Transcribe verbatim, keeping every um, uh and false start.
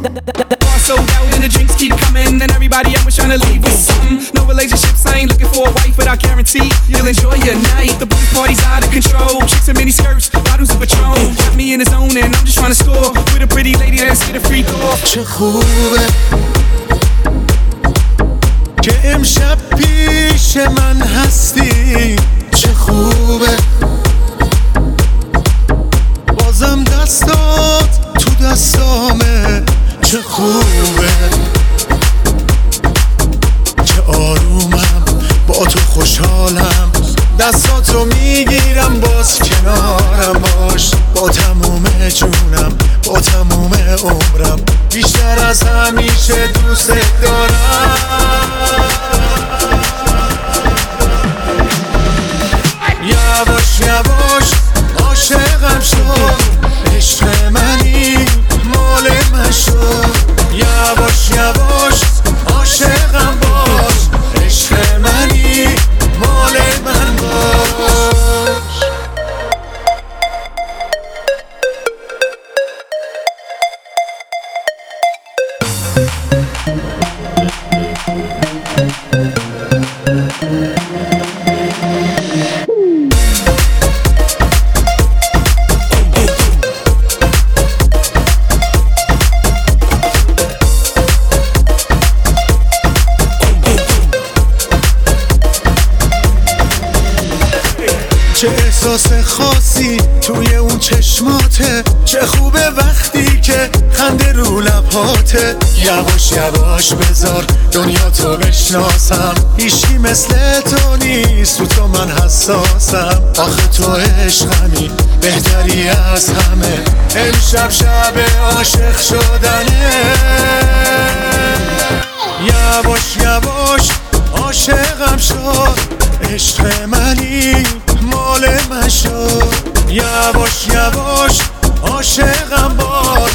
Bar sold out and the drinks keep coming, and everybody else was trying to leave with something. No relationships, I ain't looking for a wife, but I guarantee you'll enjoy your night. The booty party's out of control, chicks in mini skirts, bottles of Patron. Got me in the zone and I'm just trying to score with a pretty lady that's get a free throw. چه خوبه که امشب پیش من هستی، چه خوبه بازم دستات تو دستامه، چه خوبه که آرومم با تو خوشحالم، دستاتو میگیرم باز کنارم باش، با تموم جونم با تموم عمرم، بیشتر از همیشه دوست دارم. یواش یواش عاشقم شد، عشق منی مال من شد، یواش یواش عاشقم باش، عشق منی مال من باش. چه احساس خاصی توی اون چشماته، چه خوبه وقتی که خنده رو لبهاته، یواش یواش بذار دنیا تو بشناسم، هیچی مثل تو نیست، تو تو من حساسم، آخه تو عشقمی بهتری از همه، امشب شب عاشق شدنه، یواش یواش عاشقم شد، عشق منی مال من شد، یواش یواش عاشقم باش،